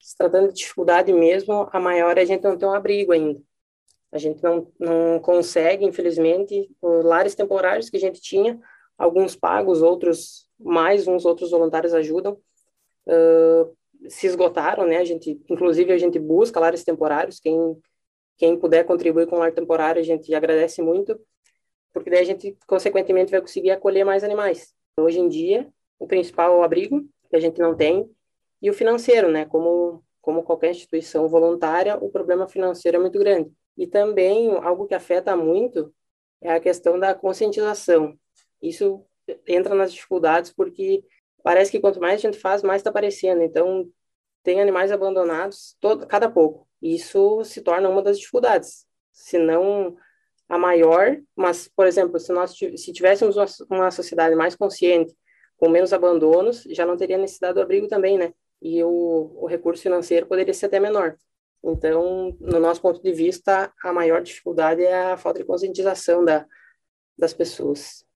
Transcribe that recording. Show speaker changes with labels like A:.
A: se tratando de dificuldade mesmo, a maior é a gente não ter um abrigo ainda. A gente não consegue, infelizmente, os lares temporários que a gente tinha, alguns pagos, outros mais, uns outros voluntários ajudam, se esgotaram, né? Inclusive, a gente busca lares temporários, quem puder contribuir com o lar temporário, a gente agradece muito, porque daí a gente, consequentemente, vai conseguir acolher mais animais. Hoje em dia, o principal é o abrigo, que a gente não tem, e o financeiro, né? Como qualquer instituição voluntária, o problema financeiro é muito grande. E também, algo que afeta muito é a questão da conscientização. Isso entra nas dificuldades, porque parece que quanto mais a gente faz, mais está aparecendo. Então, tem animais abandonados cada pouco. Isso se torna uma das dificuldades. Se não a maior, mas, por exemplo, se tivéssemos uma sociedade mais consciente, com menos abandonos, já não teria necessidade do abrigo também, né? E o recurso financeiro poderia ser até menor. Então, no nosso ponto de vista, a maior dificuldade é a falta de conscientização das pessoas.